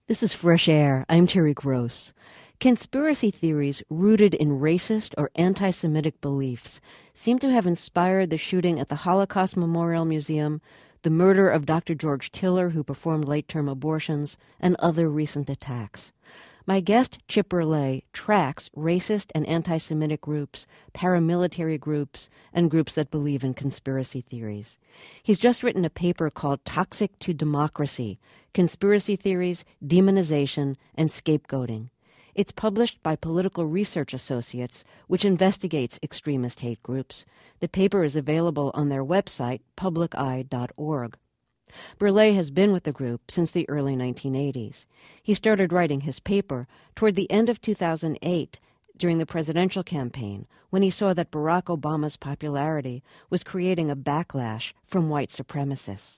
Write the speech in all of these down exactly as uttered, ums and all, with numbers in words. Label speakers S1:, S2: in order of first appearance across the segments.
S1: This is Fresh Air. I'm Terry Gross. Conspiracy theories rooted in racist or anti-Semitic beliefs seem to have inspired the shooting at the Holocaust Memorial Museum, the murder of Doctor George Tiller, who performed late-term abortions, and other recent attacks. My guest, Chip Berlet, tracks racist and anti-Semitic groups, paramilitary groups, and groups that believe in conspiracy theories. He's just written a paper called Toxic to Democracy: Conspiracy Theories, Demonization, and Scapegoating. It's published by Political Research Associates, which investigates extremist hate groups. The paper is available on their website, public eye dot org. Berlet has been with the group since the early nineteen eighties. He started writing his paper toward the end of two thousand eight, during the presidential campaign, when he saw that Barack Obama's popularity was creating a backlash from white supremacists.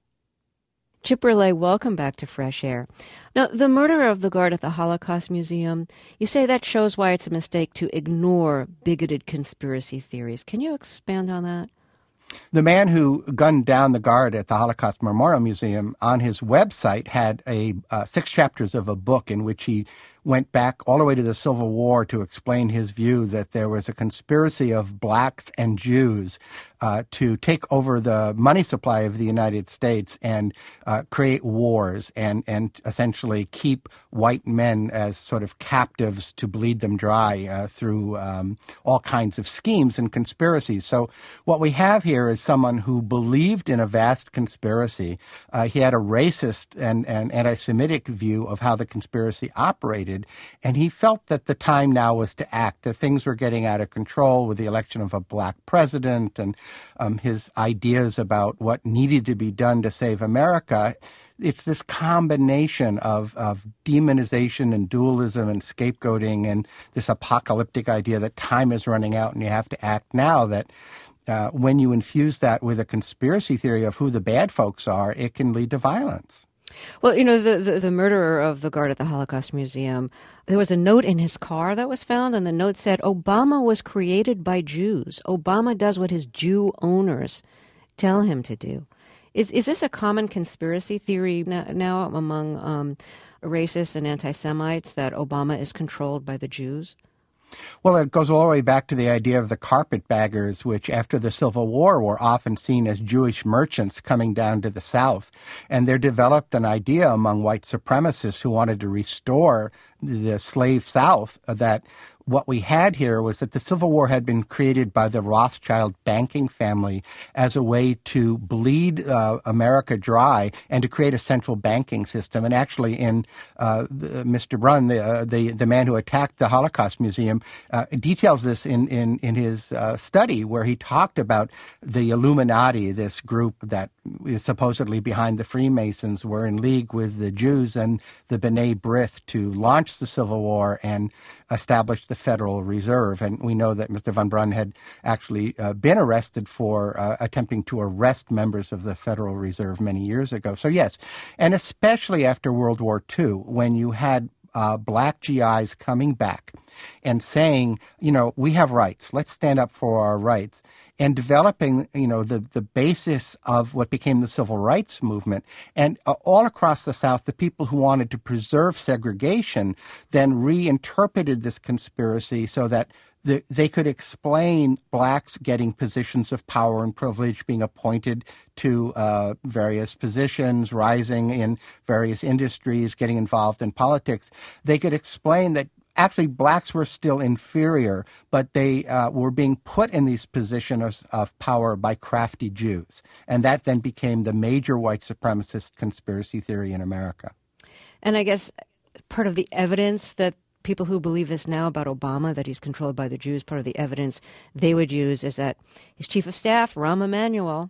S1: Chip Berlet, welcome back to Fresh Air. Now, the murder of the guard at the Holocaust Museum, you say that shows why it's a mistake to ignore bigoted conspiracy theories. Can you expand on that?
S2: The man who gunned down the guard at the Holocaust Memorial Museum, on his website had a uh, six chapters of a book in which he went back all the way to the Civil War to explain his view that there was a conspiracy of blacks and Jews uh, to take over the money supply of the United States and uh, create wars and, and essentially keep white men as sort of captives to bleed them dry uh, through um, all kinds of schemes and conspiracies. So what we have here is someone who believed in a vast conspiracy. Uh, he had a racist and, and anti-Semitic view of how the conspiracy operated. And he felt that the time now was to act, that things were getting out of control with the election of a black president and um, his ideas about what needed to be done to save America. It's this combination of, of demonization and dualism and scapegoating and this apocalyptic idea that time is running out and you have to act now that uh, when you infuse that with a conspiracy theory of who the bad folks are, it can lead to violence.
S1: Well, you know, the, the, the murderer of the guard at the Holocaust Museum, there was a note in his car that was found, and the note said, Obama was created by Jews. Obama does what his Jew owners tell him to do. Is is this a common conspiracy theory now, now among um, racists and anti-Semites that Obama is controlled by the Jews?
S2: Well, it goes all the way back to the idea of the carpetbaggers, which after the Civil War were often seen as Jewish merchants coming down to the South. And there developed an idea among white supremacists who wanted to restore the slave South that what we had here was that the Civil War had been created by the Rothschild banking family as a way to bleed uh, America dry and to create a central banking system. And actually, in uh, the, Mister Brunn, the, uh, the the man who attacked the Holocaust Museum, uh, details this in in in his uh, study, where he talked about the Illuminati, this group that is supposedly behind the Freemasons, were in league with the Jews and the B'nai B'rith to launch the Civil War and establish the Federal Reserve. And we know that Mister Von Brunn had actually uh, been arrested for uh, attempting to arrest members of the Federal Reserve many years ago. So yes, and especially after World War Two, when you had Uh, black G Is coming back and saying, you know, we have rights. Let's stand up for our rights. And developing, you know, the, the basis of what became the civil rights movement. And uh, all across the South, the people who wanted to preserve segregation then reinterpreted this conspiracy so that The, they could explain blacks getting positions of power and privilege, being appointed to uh, various positions, rising in various industries, getting involved in politics. They could explain that actually blacks were still inferior, but they uh, were being put in these positions of power by crafty Jews. And that then became the major white supremacist conspiracy theory in America.
S1: And I guess part of the evidence that people who believe this now about Obama, that he's controlled by the Jews, part of the evidence they would use is that his chief of staff, Rahm Emanuel.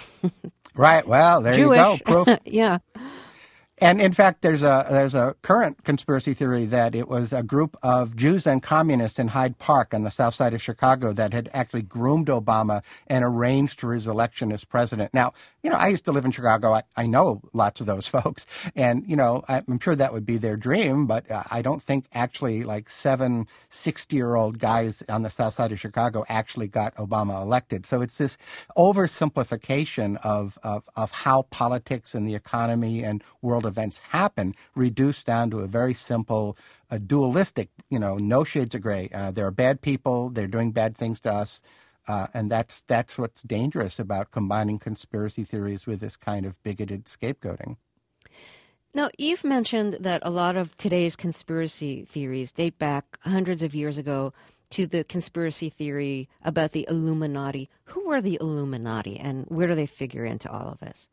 S2: Right. Well, there
S1: Jewish.
S2: you go. Proof.
S1: Yeah.
S2: And in fact, there's a there's a current conspiracy theory that it was a group of Jews and communists in Hyde Park on the south side of Chicago that had actually groomed Obama and arranged for his election as president. Now, you know, I used to live in Chicago. I, I know lots of those folks. And, you know, I'm sure that would be their dream. But I don't think actually like seven sixty-year-old guys on the south side of Chicago actually got Obama elected. So it's this oversimplification of, of, of how politics and the economy and world events happen, reduced down to a very simple, uh, dualistic, you know, no shades of gray. Uh, there are bad people, they're doing bad things to us, uh, and that's that's what's dangerous about combining conspiracy theories with this kind of bigoted scapegoating.
S1: Now, you've mentioned that a lot of today's conspiracy theories date back hundreds of years ago to the conspiracy theory about the Illuminati. Who were the Illuminati, and where do they figure into all of this?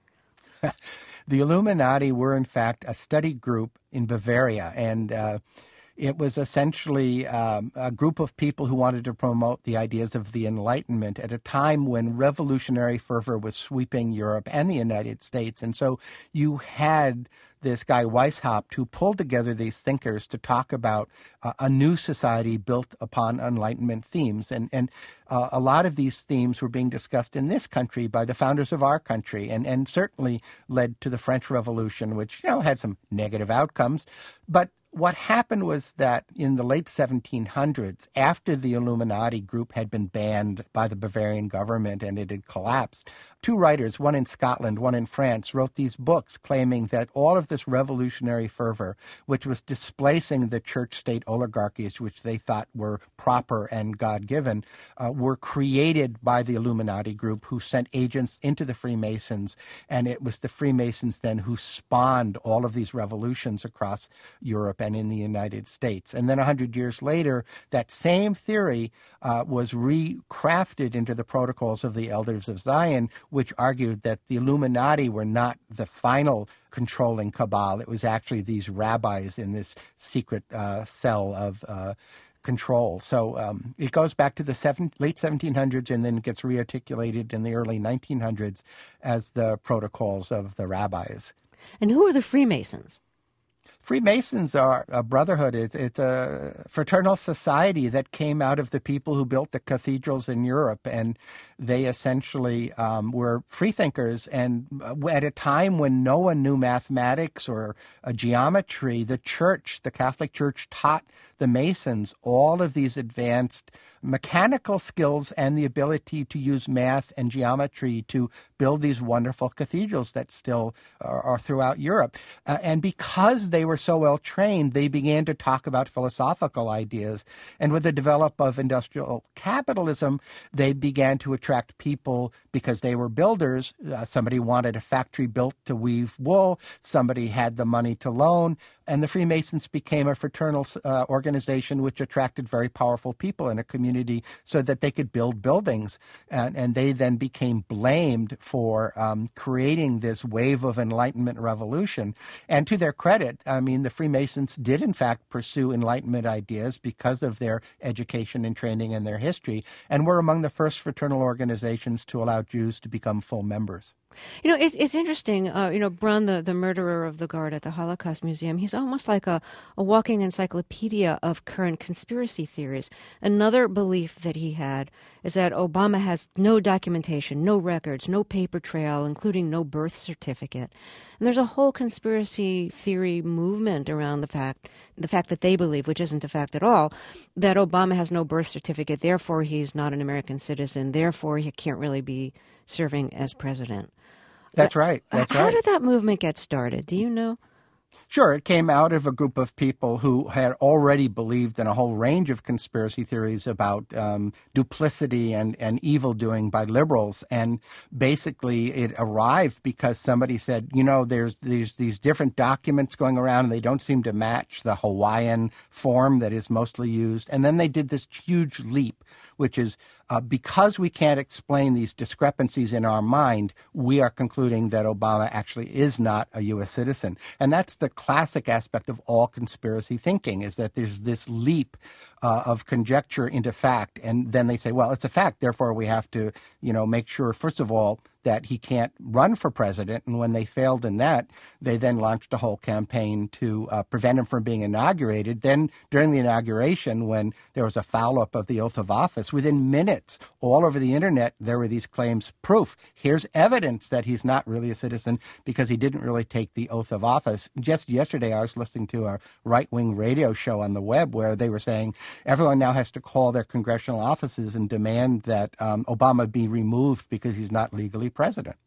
S2: The Illuminati were, in fact, a study group in Bavaria, and uh, it was essentially um, a group of people who wanted to promote the ideas of the Enlightenment at a time when revolutionary fervor was sweeping Europe and the United States. And so you had this guy Weishaupt who pulled together these thinkers to talk about uh, a new society built upon Enlightenment themes. And, and uh, a lot of these themes were being discussed in this country by the founders of our country, and, and certainly led to the French Revolution, which, you know, had some negative outcomes. But what happened was that in the late seventeen hundreds, after the Illuminati group had been banned by the Bavarian government and it had collapsed, two writers, one in Scotland, one in France, wrote these books claiming that all of this revolutionary fervor, which was displacing the church-state oligarchies, which they thought were proper and God-given, uh, were created by the Illuminati group, who sent agents into the Freemasons, and it was the Freemasons then who spawned all of these revolutions across Europe and in the United States. And then a hundred years later, that same theory uh, was recrafted into the Protocols of the Elders of Zion, which argued that the Illuminati were not the final controlling cabal. It was actually these rabbis in this secret uh, cell of uh, control. So um, it goes back to the seven, late seventeen hundreds and then gets rearticulated in the early nineteen hundreds as the Protocols of the Rabbis.
S1: And who are the Freemasons?
S2: Freemasons are a brotherhood. It's, it's a fraternal society that came out of the people who built the cathedrals in Europe, and they essentially um, were freethinkers. And at a time when no one knew mathematics or uh, geometry, the church, the Catholic Church, taught the Masons all of these advanced mechanical skills and the ability to use math and geometry to build these wonderful cathedrals that still are, are throughout Europe. Uh, and because they were so well trained, they began to talk about philosophical ideas. And with the development of industrial capitalism, they began to attract people because they were builders. Uh, somebody wanted a factory built to weave wool. Somebody had the money to loan. And the Freemasons became a fraternal uh, organization which attracted very powerful people in a community so that they could build buildings. And, and they then became blamed for um, creating this wave of Enlightenment revolution. And to their credit, I mean, the Freemasons did, in fact, pursue Enlightenment ideas because of their education and training and their history, and were among the first fraternal organizations to allow Jews to become full members.
S1: You know, it's it's interesting. Uh, you know, Brunn, the, the murderer of the guard at the Holocaust Museum, he's almost like a, a walking encyclopedia of current conspiracy theories. Another belief that he had is that Obama has no documentation, no records, no paper trail, including no birth certificate. And there's a whole conspiracy theory movement around the fact, the fact that they believe, which isn't a fact at all, that Obama has no birth certificate, therefore he's not an American citizen, therefore he can't really be serving as president.
S2: That's right. That's
S1: How
S2: right.
S1: did that movement get started? Do you know?
S2: Sure, it came out of a group of people who had already believed in a whole range of conspiracy theories about um, duplicity and, and evil doing by liberals. And basically it arrived because somebody said, you know, there's, there's these different documents going around and they don't seem to match the Hawaiian form that is mostly used. And then they did this huge leap, which is uh, because we can't explain these discrepancies in our mind, we are concluding that Obama actually is not a U S citizen. And that's the classic aspect of all conspiracy thinking, is that there's this leap uh, of conjecture into fact. And then they say, well, it's a fact, therefore we have to, you know, make sure, first of all, that he can't run for president. And when they failed in that, they then launched a whole campaign to uh, prevent him from being inaugurated. Then during the inauguration, when there was a foul-up of the oath of office, within minutes, all over the internet, there were these claims, proof, here's evidence that he's not really a citizen because he didn't really take the oath of office. Just yesterday, I was listening to a right-wing radio show on the web where they were saying everyone now has to call their congressional offices and demand that um, Obama be removed because he's not legally president.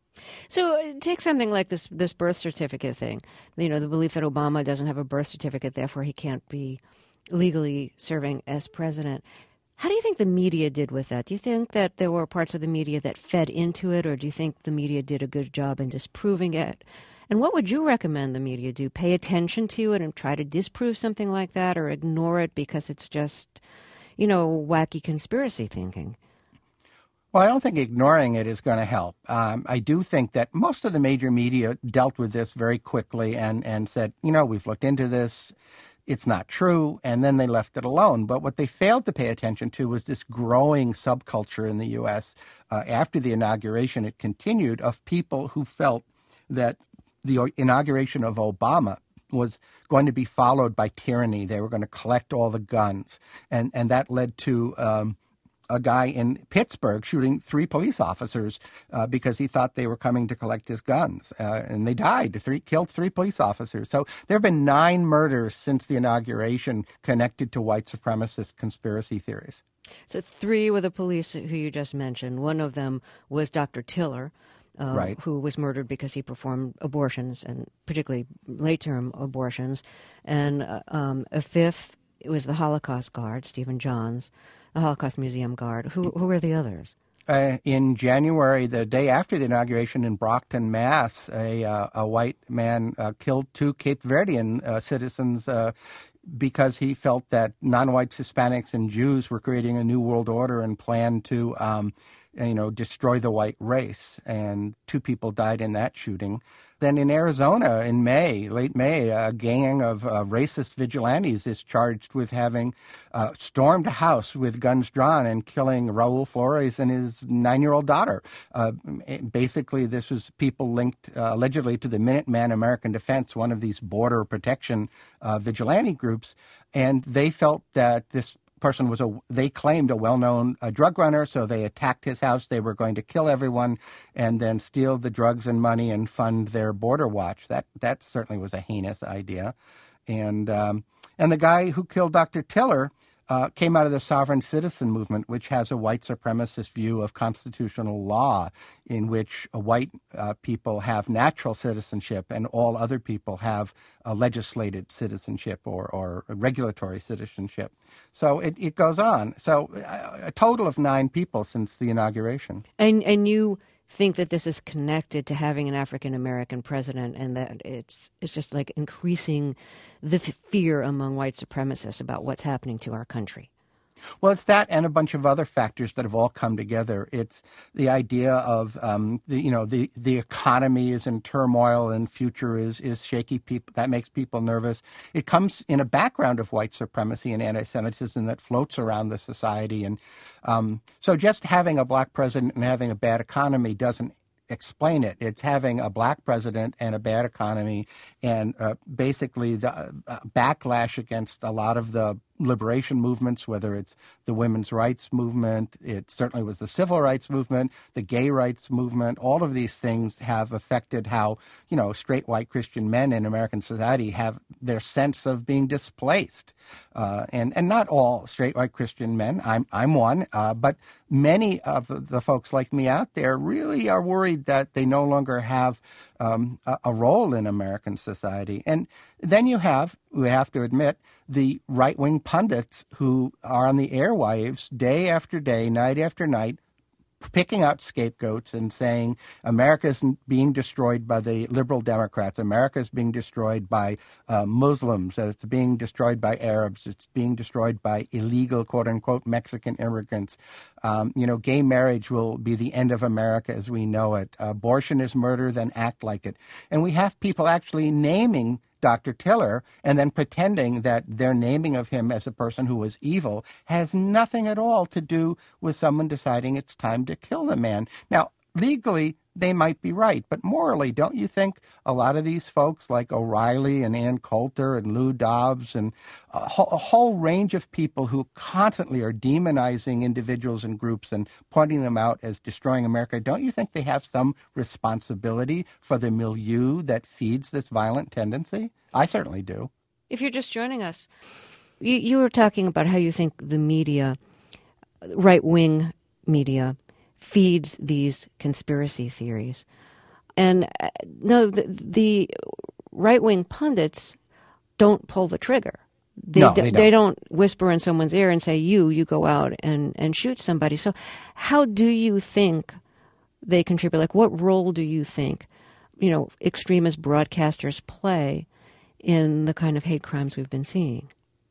S1: So uh, take something like this this birth certificate thing. You know, the belief that Obama doesn't have a birth certificate, therefore he can't be legally serving as president. How do you think the media did with that? Do you think that there were parts of the media that fed into it, or do you think the media did a good job in disproving it? And what would you recommend the media do? Pay attention to it and try to disprove something like that, or ignore it because it's just, you know, wacky conspiracy thinking?
S2: Well, I don't think ignoring it is going to help. Um, I do think that most of the major media dealt with this very quickly and, and said, you know, we've looked into this. It's not true, and then they left it alone. But what they failed to pay attention to was this growing subculture in the U S Uh, after the inauguration, it continued, of people who felt that the inauguration of Obama was going to be followed by tyranny. They were going to collect all the guns, and, and that led to um, a guy in Pittsburgh shooting three police officers uh, because he thought they were coming to collect his guns. Uh, and they died, three, killed three police officers. So there have been nine murders since the inauguration connected to white supremacist conspiracy theories.
S1: So three were the police who you just mentioned. One of them was Doctor Tiller, uh,
S2: right.
S1: who was murdered because he performed abortions, and particularly late-term abortions. And uh, um, a fifth was the Holocaust guard, Stephen Johns, the Holocaust Museum guard. Who, who were the others?
S2: Uh, in January, the day after the inauguration in Brockton, Mass., a, uh, a white man uh, killed two Cape Verdean uh, citizens uh, because he felt that non-whites, Hispanics, and Jews were creating a new world order and planned to, um, you know, destroy the white race. And two people died in that shooting. Then in Arizona, in May, late May, a gang of uh, racist vigilantes is charged with having uh, stormed a house with guns drawn and killing Raul Flores and his nine-year-old daughter. Uh, basically, this was people linked uh, allegedly to the Minuteman American Defense, one of these border protection uh, vigilante groups, and they felt that this person was a, they claimed a well-known uh, drug runner, so they attacked his house. They were going to kill everyone and then steal the drugs and money and fund their border watch. That that certainly was a heinous idea. And um, and the guy who killed Doctor Tiller uh, came out of the sovereign citizen movement, which has a white supremacist view of constitutional law, in which uh, white uh, people have natural citizenship and all other people have uh, legislated citizenship or, or regulatory citizenship. So it, it goes on. So uh, a total of nine people since the inauguration.
S1: And and you think that this is connected to having an African-American president, and that it's it's just like increasing the f- fear among white supremacists about what's happening to our country?
S2: Well, it's that and a bunch of other factors that have all come together. It's the idea of, um, the, you know, the, the economy is in turmoil and future is, is shaky. People, that makes people nervous. It comes in a background of white supremacy and anti-Semitism that floats around the society. And um, so just having a black president and having a bad economy doesn't explain it. It's having a black president and a bad economy and uh, basically the uh, backlash against a lot of the liberation movements, whether it's the women's rights movement, it certainly was the civil rights movement, the gay rights movement. All of these things have affected how, you know, straight white Christian men in American society have their sense of being displaced. Uh, and, and not all straight white Christian men, I'm, I'm one, uh, but many of the, the folks like me out there really are worried that they no longer have um, a, a role in American society. And then you have, we have to admit, the right-wing pundits who are on the airwaves day after day, night after night, picking out scapegoats and saying America is being destroyed by the liberal Democrats. America is being destroyed by uh, Muslims. It's being destroyed by Arabs. It's being destroyed by illegal, quote-unquote, Mexican immigrants. Um, you know, gay marriage will be the end of America as we know it. Abortion is murder, then act like it. And we have people actually naming Doctor Tiller and then pretending that their naming of him as a person who was evil has nothing at all to do with someone deciding it's time to kill the man. Now, legally, they might be right, but morally, don't you think a lot of these folks like O'Reilly and Ann Coulter and Lou Dobbs and a whole, a whole range of people who constantly are demonizing individuals and groups and pointing them out as destroying America, don't you think they have some responsibility for the milieu that feeds this violent tendency? I certainly do.
S1: If you're just joining us, you, you were talking about how you think the media, right-wing media, feeds these conspiracy theories. And uh, no, the, the right-wing pundits don't pull the trigger. They,
S2: no,
S1: do,
S2: they, don't.
S1: they don't whisper in someone's ear and say, you, you go out and, and shoot somebody. So how do you think they contribute? Like, what role do you think, you know, extremist broadcasters play in the kind of hate crimes we've been seeing?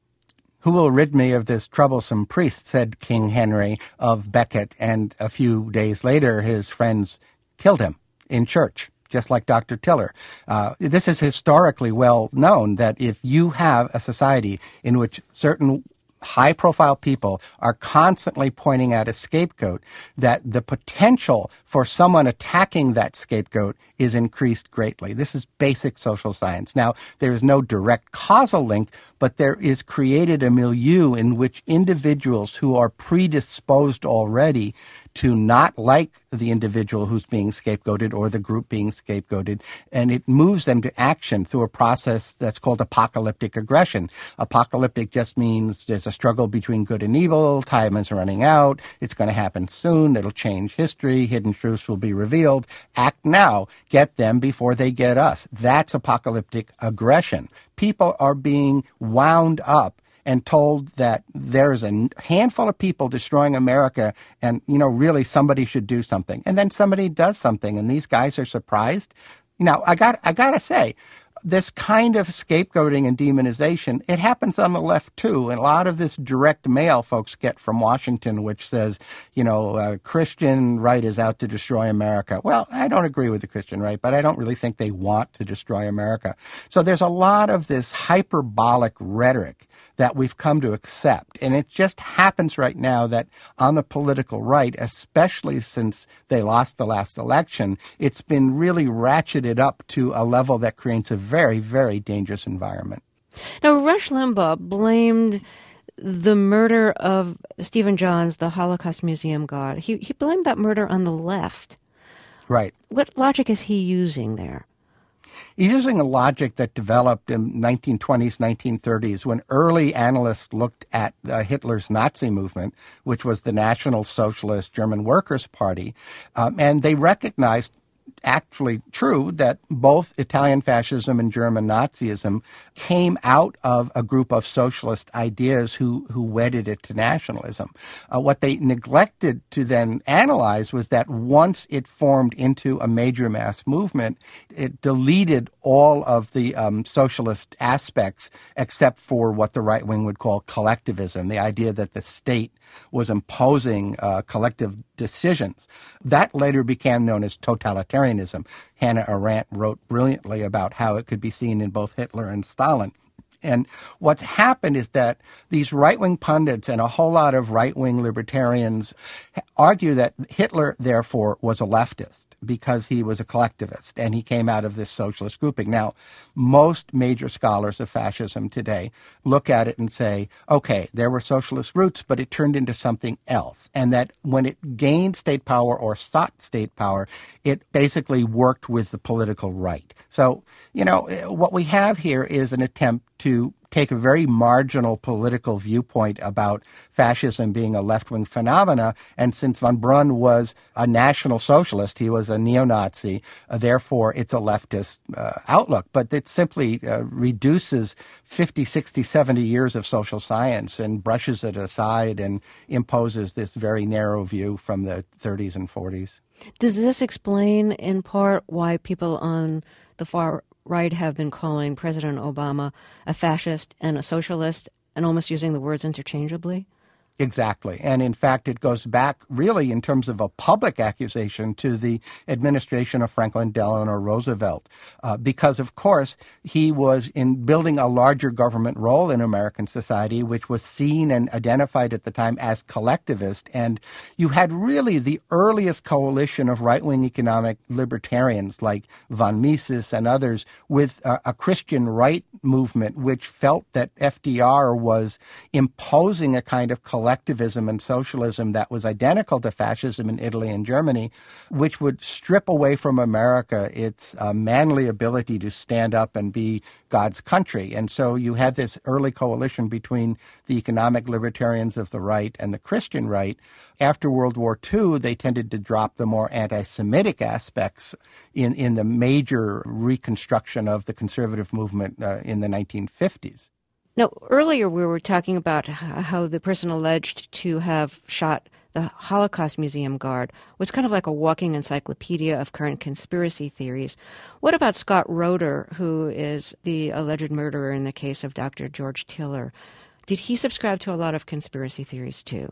S2: Who will rid me of this troublesome priest, said King Henry of Becket, and a few days later his friends killed him in church, just like Doctor Tiller. Uh, this is historically well known that if you have a society in which certain high-profile people are constantly pointing out a scapegoat, that the potential for someone attacking that scapegoat is increased greatly. This is basic social science. Now, there is no direct causal link, but there is created a milieu in which individuals who are predisposed already to not like the individual who's being scapegoated or the group being scapegoated, and it moves them to action through a process that's called apocalyptic aggression. Apocalyptic just means there's a struggle between good and evil, time is running out, it's going to happen soon, it'll change history, hidden truths will be revealed, act now, get them before they get us. That's apocalyptic aggression. People are being wound up and told that there's a handful of people destroying America and, you know, really somebody should do something. And then somebody does something, and these guys are surprised. You know, I got I got to say, this kind of scapegoating and demonization, it happens on the left too. And a lot of this direct mail folks get from Washington, which says, you know, uh, Christian right is out to destroy America. Well, I don't agree with the Christian right, but I don't really think they want to destroy America. So there's a lot of this hyperbolic rhetoric that we've come to accept. And it just happens right now that on the political right, especially since they lost the last election, it's been really ratcheted up to a level that creates a very, very dangerous environment.
S1: Now, Rush Limbaugh blamed the murder of Stephen Johns, the Holocaust Museum guard. He, he blamed that murder on the left.
S2: Right.
S1: What logic is he using there?
S2: He's using a logic that developed in nineteen twenties, nineteen thirties, when early analysts looked at uh, Hitler's Nazi movement, which was the National Socialist German Workers' Party, um, and they recognized actually true that both Italian fascism and German Nazism came out of a group of socialist ideas who, who wedded it to nationalism. Uh, what they neglected to then analyze was that once it formed into a major mass movement, it deleted all of the um, socialist aspects except for what the right wing would call collectivism, the idea that the state was imposing uh, collective decisions. That later became known as totalitarianism. Hannah Arendt wrote brilliantly about how it could be seen in both Hitler and Stalin. And what's happened is that these right-wing pundits and a whole lot of right-wing libertarians argue that Hitler, therefore, was a leftist because he was a collectivist and he came out of this socialist grouping. Now, most major scholars of fascism today look at it and say, okay, there were socialist roots, but it turned into something else. And that when it gained state power or sought state power, it basically worked with the political right. So, you know, what we have here is an attempt to take a very marginal political viewpoint about fascism being a left-wing phenomena. And since von Brunn was a National Socialist, he was a neo-Nazi, uh, therefore it's a leftist uh, outlook. But it simply uh, reduces fifty, sixty, seventy years of social science and brushes it aside and imposes this very narrow view from the thirties and forties.
S1: Does this explain in part why people on the far right have been calling President Obama a fascist and a socialist and almost using the words interchangeably?
S2: Exactly. And in fact, it goes back really in terms of a public accusation to the administration of Franklin Delano Roosevelt, uh, because, of course, he was in building a larger government role in American society, which was seen and identified at the time as collectivist. And you had really the earliest coalition of right-wing economic libertarians like von Mises and others with a, a Christian right movement, which felt that F D R was imposing a kind of collectivist collectivism and socialism that was identical to fascism in Italy and Germany, which would strip away from America its uh, manly ability to stand up and be God's country. And so you had this early coalition between the economic libertarians of the right and the Christian right. After World War Two, they tended to drop the more anti-Semitic aspects in, in the major reconstruction of the conservative movement uh, in the nineteen fifties.
S1: Now, earlier we were talking about how the person alleged to have shot the Holocaust Museum guard was kind of like a walking encyclopedia of current conspiracy theories. What about Scott Roeder, who is the alleged murderer in the case of Doctor George Tiller? Did he subscribe to a lot of conspiracy theories too?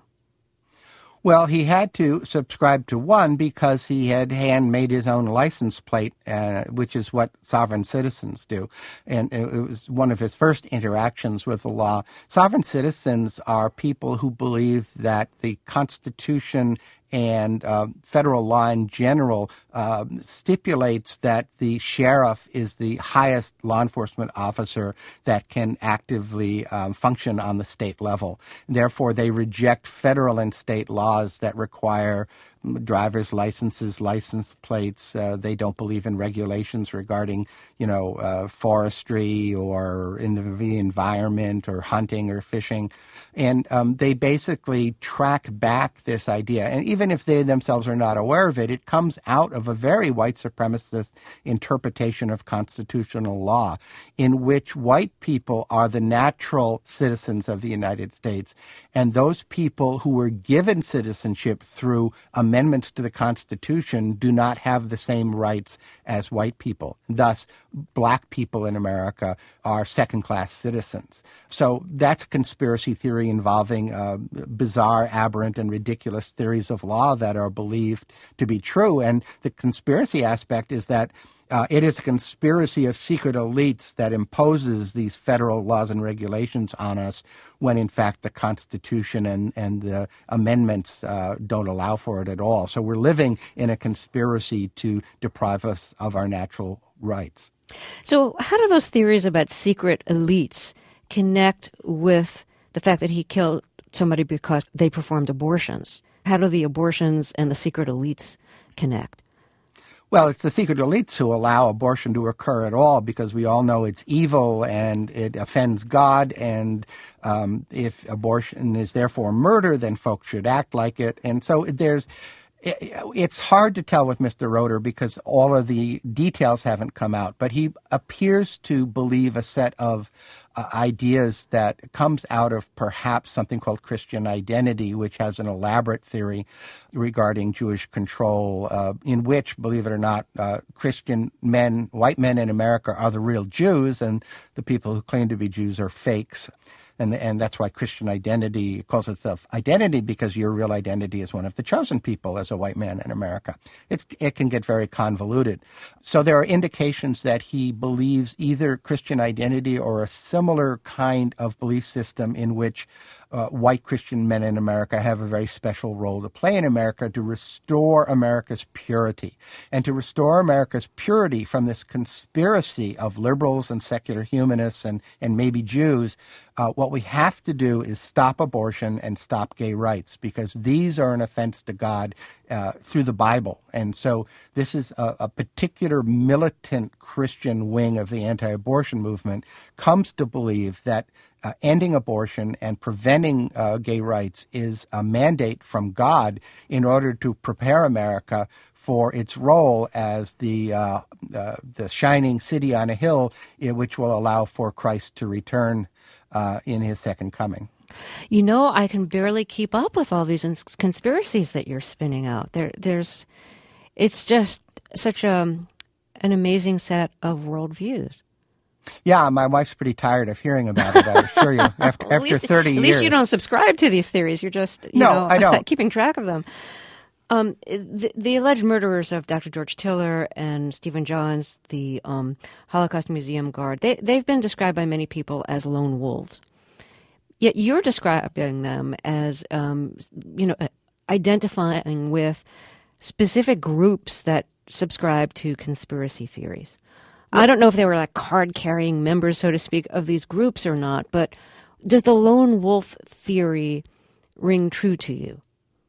S2: Well, he had to subscribe to one because he had handmade his own license plate, uh, which is what sovereign citizens do. And it was one of his first interactions with the law. Sovereign citizens are people who believe that the Constitution and uh, federal law in general uh, stipulates that the sheriff is the highest law enforcement officer that can actively um, function on the state level. Therefore, they reject federal and state laws that require driver's licenses, license plates. Uh, they don't believe in regulations regarding, you know, uh, forestry or in the, the environment or hunting or fishing. And um, they basically track back this idea. And even if they themselves are not aware of it, it comes out of a very white supremacist interpretation of constitutional law in which white people are the natural citizens of the United States. And those people who were given citizenship through amendments to the Constitution do not have the same rights as white people. Thus, black people in America are second-class citizens. So that's a conspiracy theory involving uh, bizarre, aberrant, and ridiculous theories of law that are believed to be true. And the conspiracy aspect is that Uh, it is a conspiracy of secret elites that imposes these federal laws and regulations on us when, in fact, the Constitution and, and the amendments uh, don't allow for it at all. So we're living in a conspiracy to deprive us of our natural rights.
S1: So how do those theories about secret elites connect with the fact that he killed somebody because they performed abortions? How do the abortions and the secret elites connect?
S2: Well, it's the secret elites who allow abortion to occur at all because we all know it's evil and it offends God. And um, if abortion is therefore murder, then folks should act like it. And so there's it's hard to tell with Mister Roeder because all of the details haven't come out. But he appears to believe a set of uh, ideas that comes out of perhaps something called Christian identity, which has an elaborate theory regarding Jewish control, uh, in which, believe it or not, uh, Christian men, white men in America are the real Jews, and the people who claim to be Jews are fakes. And, and that's why Christian identity calls itself identity, because your real identity is one of the chosen people as a white man in America. It's, it can get very convoluted. So there are indications that he believes either Christian identity or a similar kind of belief system in which uh, white Christian men in America have a very special role to play in America to restore America's purity. And to restore America's purity from this conspiracy of liberals and secular humanists and, and maybe Jews, uh, what we have to do is stop abortion and stop gay rights, because these are an offense to God uh, through the Bible. And so this is a, a particular militant Christian wing of the anti-abortion movement comes to believe that uh, ending abortion and preventing uh, gay rights is a mandate from God in order to prepare America for its role as the uh, uh, the shining city on a hill, which will allow for Christ to return Uh, in his second coming.
S1: You know, I can barely keep up with all these ins- conspiracies that you're spinning out. There, there's, it's just such a an amazing set of worldviews.
S2: Yeah, my wife's pretty tired of hearing about it, I assure you. After,
S1: well,
S2: after
S1: least,
S2: thirty years.
S1: At least you don't subscribe to these theories. You're just, you
S2: no,
S1: know,
S2: I don't.
S1: keeping track of them. Um, the, the alleged murderers of Doctor George Tiller and Stephen Johns, the um, Holocaust Museum guard, they, they've been described by many people as lone wolves. Yet you're describing them as, um, you know, identifying with specific groups that subscribe to conspiracy theories. Well, I don't know if they were like card-carrying members, so to speak, of these groups or not, but does the lone wolf theory ring true to you?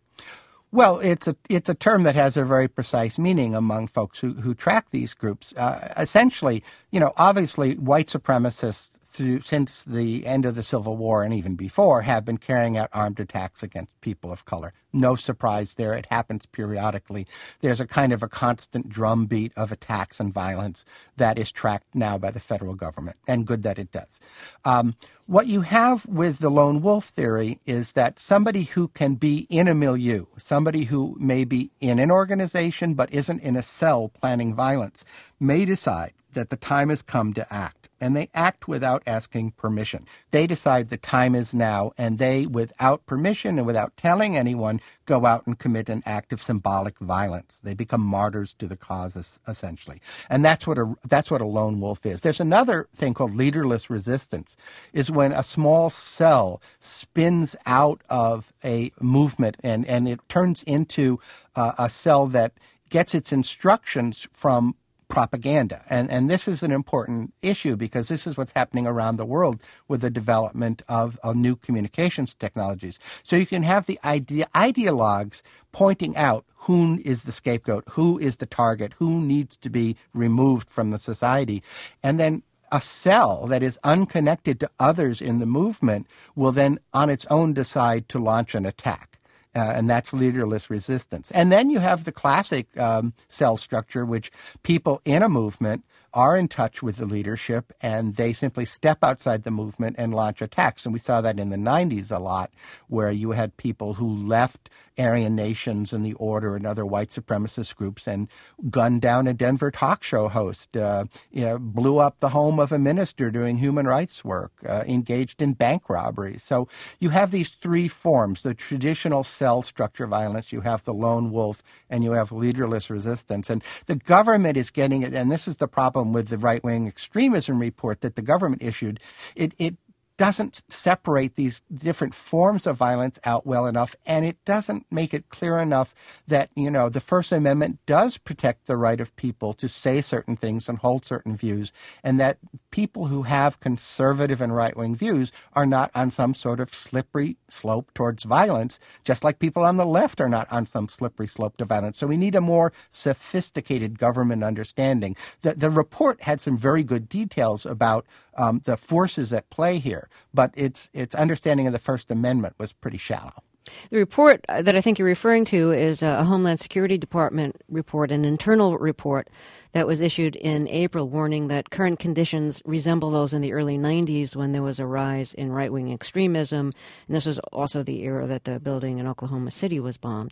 S2: Well, it's a it's a term that has a very precise meaning among folks who, who track these groups. Uh, essentially, you know, obviously, white supremacists through since the end of the Civil War and even before have been carrying out armed attacks against people of color. No surprise there. It happens periodically. There's a kind of a constant drumbeat of attacks and violence that is tracked now by the federal government, and good that it does. Um, what you have with the lone wolf theory is that somebody who can be in a milieu, somebody who may be in an organization but isn't in a cell planning violence, may decide that the time has come to act. And they act without asking permission. They decide the time is now, and they, without permission and without telling anyone, go out and commit an act of symbolic violence. They become martyrs to the cause, essentially. And that's what a that's what a lone wolf is. There's another thing called leaderless resistance, is when a small cell spins out of a movement and, and it turns into uh, a cell that gets its instructions from propaganda. And and this is an important issue because this is what's happening around the world with the development of, of new communications technologies. So you can have the idea, ideologues pointing out who is the scapegoat, who is the target, who needs to be removed from the society. And then a cell that is unconnected to others in the movement will then on its own decide to launch an attack. Uh, and that's leaderless resistance. And then you have the classic um, cell structure, which people in a movement are in touch with the leadership, and they simply step outside the movement and launch attacks. And we saw that in the nineties a lot, where you had people who left Aryan Nations and the Order and other white supremacist groups and gunned down a Denver talk show host, uh, you know, blew up the home of a minister doing human rights work, uh, engaged in bank robberies. So you have these three forms: the traditional cell structure violence, you have the lone wolf, and you have leaderless resistance. And the government is getting it, and this is the problem with the right-wing extremism report that the government issued. It, it doesn't separate these different forms of violence out well enough, and it doesn't make it clear enough that, you know, the First Amendment does protect the right of people to say certain things and hold certain views, and that people who have conservative and right-wing views are not on some sort of slippery slope towards violence, just like people on the left are not on some slippery slope to violence. So we need a more sophisticated government understanding. The, the report had some very good details about um, the forces at play here, but its its understanding of the First Amendment was pretty shallow.
S1: The report that I think you're referring to is a Homeland Security Department report, an internal report that was issued in April, warning that current conditions resemble those in the early nineties when there was a rise in right-wing extremism. And this was also the era that the building in Oklahoma City was bombed.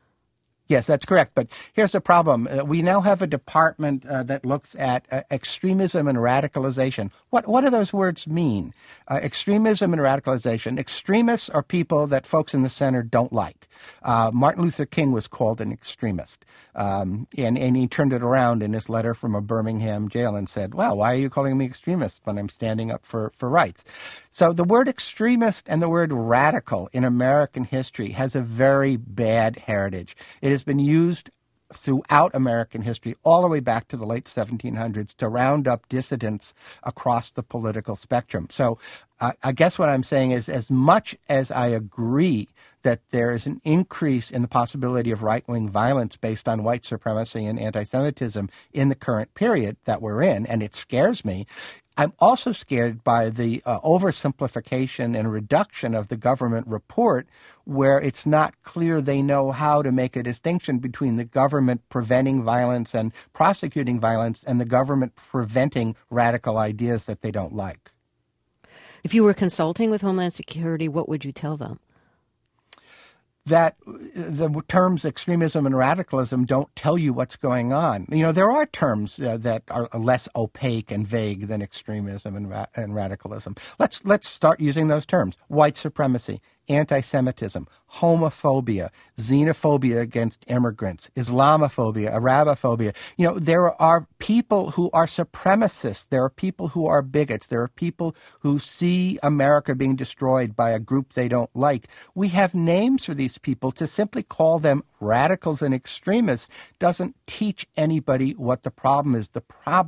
S2: Yes, that's correct. But here's the problem. Uh, we now have a department uh, that looks at uh, extremism and radicalization. What what do those words mean? Uh, extremism and radicalization. Extremists are people that folks in the center don't like. Uh, Martin Luther King was called an extremist. Um, and, and he turned it around in his letter from a Birmingham jail and said, well, why are you calling me extremist when I'm standing up for, for rights? So the word extremist and the word radical in American history has a very bad heritage. It has been used throughout American history, all the way back to the late seventeen hundreds, to round up dissidents across the political spectrum. So uh, I guess what I'm saying is, as much as I agree that there is an increase in the possibility of right-wing violence based on white supremacy and anti-Semitism in the current period that we're in, and it scares me, I'm also scared by the uh, oversimplification and reduction of the government report, where it's not clear they know how to make a distinction between the government preventing violence and prosecuting violence and the government preventing radical ideas that they don't like.
S1: If you were consulting with Homeland Security, what would you tell them?
S2: That the terms extremism and radicalism don't tell you what's going on. You know, there are terms uh, that are less opaque and vague than extremism and, ra- and radicalism. Let's let's start using those terms. White supremacy, anti-Semitism, homophobia, xenophobia against immigrants, Islamophobia, Arabophobia. You know, there are people who are supremacists. There are people who are bigots. There are people who see America being destroyed by a group they don't like. We have names for these people. To simply call them radicals and extremists doesn't teach anybody what the problem is. The problem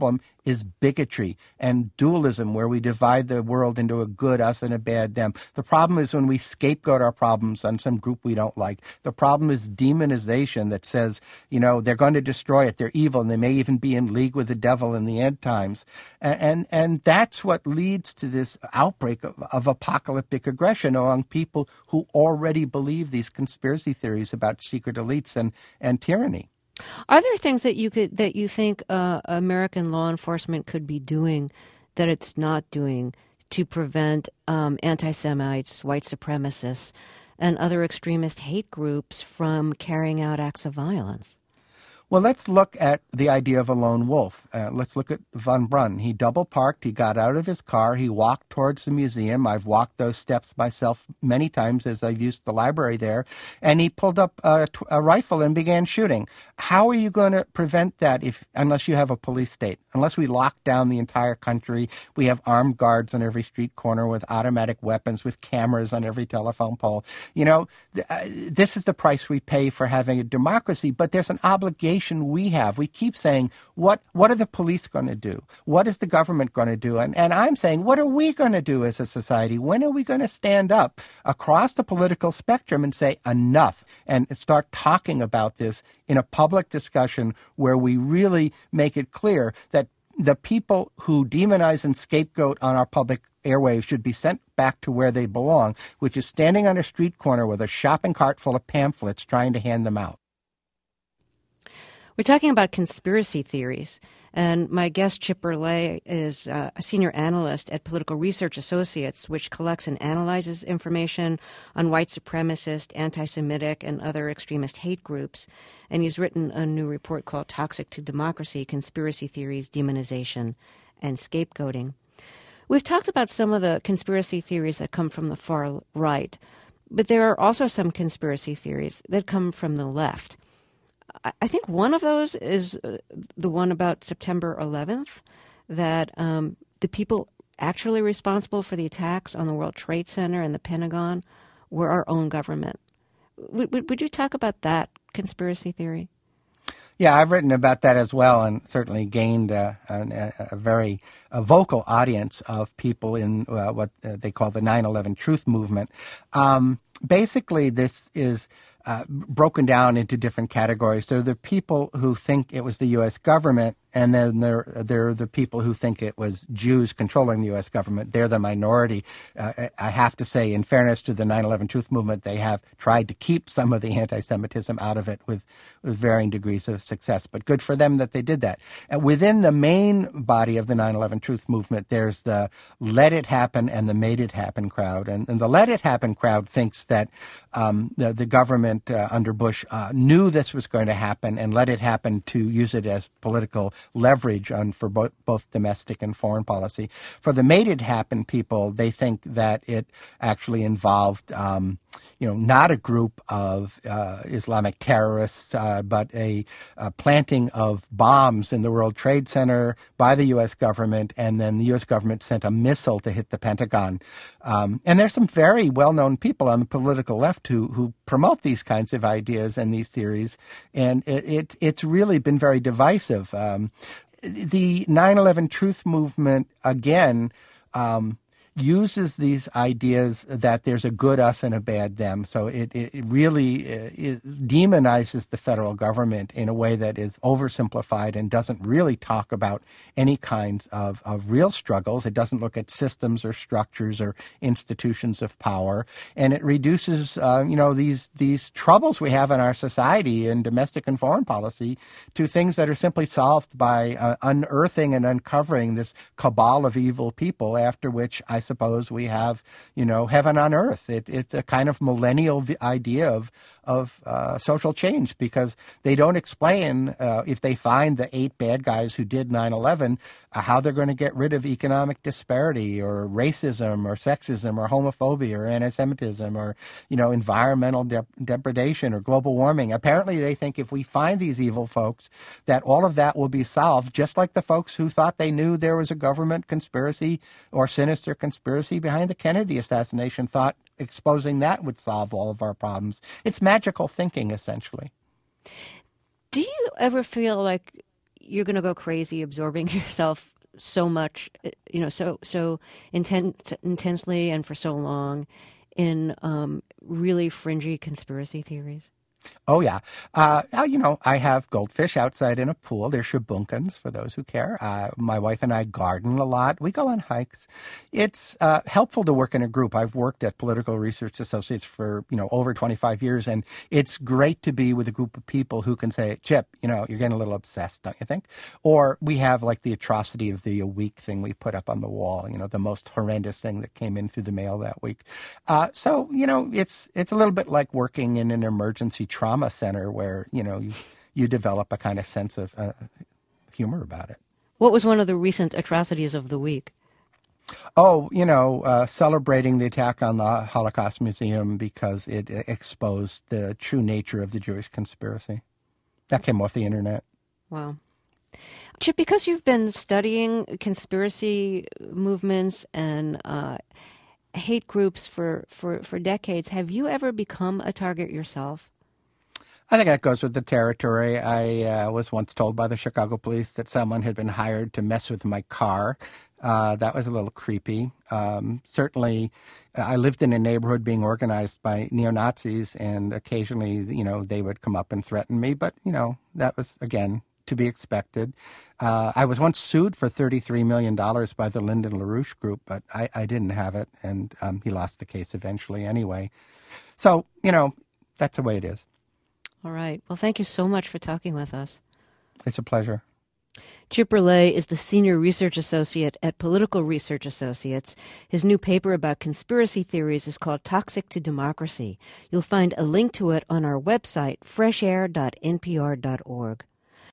S2: is bigotry and dualism, where we divide the world into a good us and a bad them. The problem is when we scapegoat our problems on some group we don't like. The problem is demonization that says, you know, they're going to destroy it, they're evil, and they may even be in league with the devil in the end times. And and, and that's what leads to this outbreak of, of apocalyptic aggression among people who already believe these conspiracy theories about secret elites and, and tyranny.
S1: Are there things that you could that you think uh, American law enforcement could be doing that it's not doing to prevent um, anti-Semites, white supremacists, and other extremist hate groups from carrying out acts of violence?
S2: Well, let's look at the idea of a lone wolf. Uh, let's look at von Brunn. He double parked, he got out of his car, he walked towards the museum. I've walked those steps myself many times as I've used the library there. And he pulled up a, a rifle and began shooting. How are you going to prevent that if unless you have a police state? Unless we lock down the entire country, we have armed guards on every street corner with automatic weapons, with cameras on every telephone pole. You know, th- uh, this is the price we pay for having a democracy, but there's an obligation we have. We keep saying, what what are the police going to do? What is the government going to do? And, and I'm saying, what are we going to do as a society? When are we going to stand up across the political spectrum and say enough and start talking about this in a public discussion where we really make it clear that the people who demonize and scapegoat on our public airwaves should be sent back to where they belong, which is standing on a street corner with a shopping cart full of pamphlets trying to hand them out.
S1: We're talking about conspiracy theories, and my guest, Chip Berlet, is uh, a senior analyst at Political Research Associates, which collects and analyzes information on white supremacist, anti-Semitic, and other extremist hate groups. And he's written a new report called Toxic to Democracy, Conspiracy Theories, Demonization, and Scapegoating. We've talked about some of the conspiracy theories that come from the far right, but there are also some conspiracy theories that come from the left. I think one of those is the one about September eleventh, that um, the people actually responsible for the attacks on the World Trade Center and the Pentagon were our own government. Would, would you talk about that conspiracy theory?
S2: Yeah, I've written about that as well, and certainly gained uh, a, a very a vocal audience of people in uh, what they call the nine eleven Truth Movement. Um, basically, this is uh, broken down into different categories. There are the people who think it was the U S government, and then there, there are the people who think it was Jews controlling the U S government. They're the minority. Uh, I have to say, in fairness to the nine eleven Truth Movement, they have tried to keep some of the anti-Semitism out of it with, with varying degrees of success. But good for them that they did that. And within the main body of the nine eleven Truth Movement, there's the Let It Happen and the Made It Happen crowd. And, and the Let It Happen crowd thinks that um, the, the government uh, under Bush uh, knew this was going to happen and let it happen to use it as political leverage on for both, both domestic and foreign policy. For the Made It Happen people, they think that it actually involved, um, you know, not a group of uh, Islamic terrorists, uh, but a, a planting of bombs in the World Trade Center by the U S government, and then the U S government sent a missile to hit the Pentagon. Um, and there's some very well-known people on the political left who, who promote these kinds of ideas and these theories, and it, it it's really been very divisive. Um, the nine eleven Truth Movement, again, um, uses these ideas that there's a good us and a bad them. So it, it really it demonizes the federal government in a way that is oversimplified and doesn't really talk about any kinds of, of real struggles. It doesn't look at systems or structures or institutions of power. And it reduces, uh, you know, these, these troubles we have in our society in domestic and foreign policy to things that are simply solved by uh, unearthing and uncovering this cabal of evil people, after which I suppose we have, you know, heaven on earth. It, it's a kind of millennial v- idea of of uh, social change, because they don't explain, uh, if they find the eight bad guys who did nine eleven, uh, how they're going to get rid of economic disparity or racism or sexism or homophobia or anti-Semitism or, you know, environmental de- degradation or global warming. Apparently they think if we find these evil folks, that all of that will be solved, just like the folks who thought they knew there was a government conspiracy or sinister conspiracy behind the Kennedy assassination thought exposing that would solve all of our problems. It's magical thinking, essentially.
S1: Do you ever feel like you're going to go crazy absorbing yourself so much, you know, so so intense, intensely and for so long in um, really fringy conspiracy theories?
S2: Oh, yeah. Uh, you know, I have goldfish outside in a pool. They're shabunkins, for those who care. Uh, my wife and I garden a lot. We go on hikes. It's uh, helpful to work in a group. I've worked at Political Research Associates for, you know, over twenty-five years, and it's great to be with a group of people who can say, Chip, you know, you're getting a little obsessed, don't you think? Or we have, like, the atrocity of the week thing we put up on the wall, you know, the most horrendous thing that came in through the mail that week. Uh, so, you know, it's it's a little bit like working in an emergency trauma center where, you know, you, you develop a kind of sense of uh, humor about it.
S1: What was one of the recent atrocities of the week?
S2: Oh, you know, uh, celebrating the attack on the Holocaust Museum because it exposed the true nature of the Jewish conspiracy. That came off the internet.
S1: Wow. Chip, because you've been studying conspiracy movements and uh, hate groups for, for, for decades, have you ever become a target yourself?
S2: I think that goes with the territory. I uh, was once told by the Chicago police that someone had been hired to mess with my car. Uh, that was a little creepy. Um, certainly, I lived in a neighborhood being organized by neo-Nazis, and occasionally, you know, they would come up and threaten me. But, you know, that was, again, to be expected. Uh, I was once sued for thirty-three million dollars by the Lyndon LaRouche Group, but I, I didn't have it, and um, he lost the case eventually anyway. So, you know, that's the way it is.
S1: All right. Well, thank you so much for talking with us.
S2: It's a pleasure.
S1: Chip Berlet is the Senior Research Associate at Political Research Associates. His new paper about conspiracy theories is called Toxic to Democracy. You'll find a link to it on our website, fresh air dot n p r dot org.